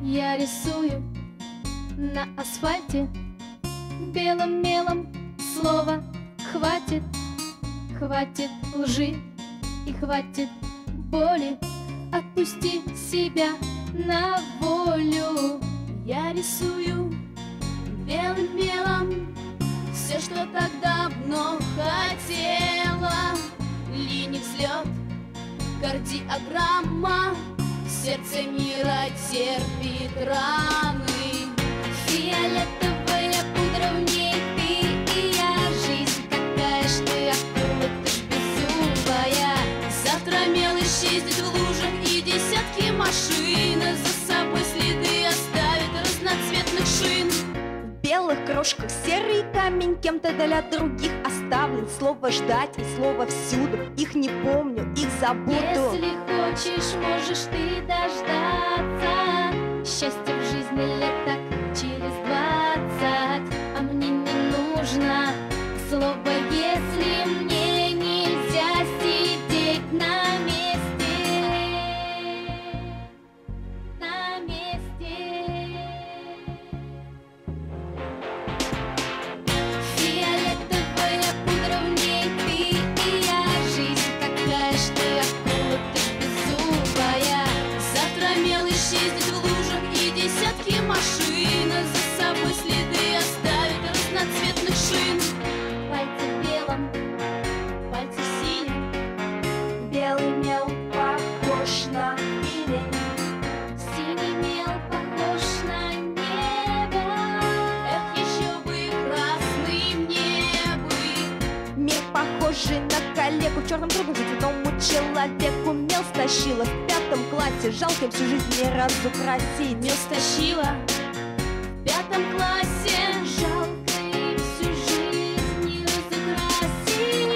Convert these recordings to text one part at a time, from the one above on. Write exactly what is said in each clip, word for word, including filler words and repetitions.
Я рисую на асфальте белым мелом слово хватит. Хватит лжи и хватит боли. Отпусти себя на волю. Я рисую белым мелом все, что так давно хотела. Линий взлет, кардиограмма, сердце мира терпит раны. Фиолетовая пудра в ней ты и я. Жизнь какая ж ты, акула, ты ж беззубая. Завтра мел исчезнет в лужах, и десятки машин за собой следы оставит разноцветных шин. В белых крошках серый камень кем-то для других оставлен. Слово ждать и слово всюду. Их не помню, их забуду. Если хочешь, можешь ты дождаться счастья в жизни лет так через двадцать. А мне не нужно слово «если». Мне нельзя сидеть на месте, на месте. Фиолетовая пудра в ней ты и я. Жизнь какая ж ты, акула, ты ж беззубая. Завтра мел исчезнет в лужах, и десятки машин за собой следы оставит разноцветных шин. Пальцы в белом, пальцы в синем. Белый мел похож на ирень. Синий мел похож на небо. Эх, еще бы красный мне бы. Мир похожий на коллегу в черном круге, земному человеку. Мел стащила в пятом классе, жалко всю жизнь не разукрасить. Мел стащила в пятом классе, жалко и всю жизнь не разукрасить.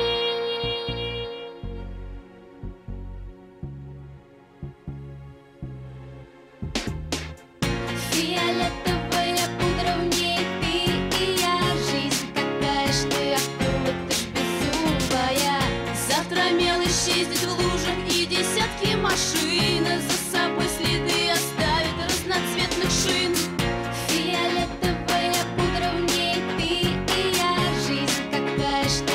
Фиолетовая пудра в ней ты и я. Жизнь какая ж ты, акула, ты ж беззубая. Завтра мел исчезнет в лужах, и десятки машин за собой следы оставит разноцветных шин. Фиолетовая пудра в ней ты и я. Жизнь какая ж ты,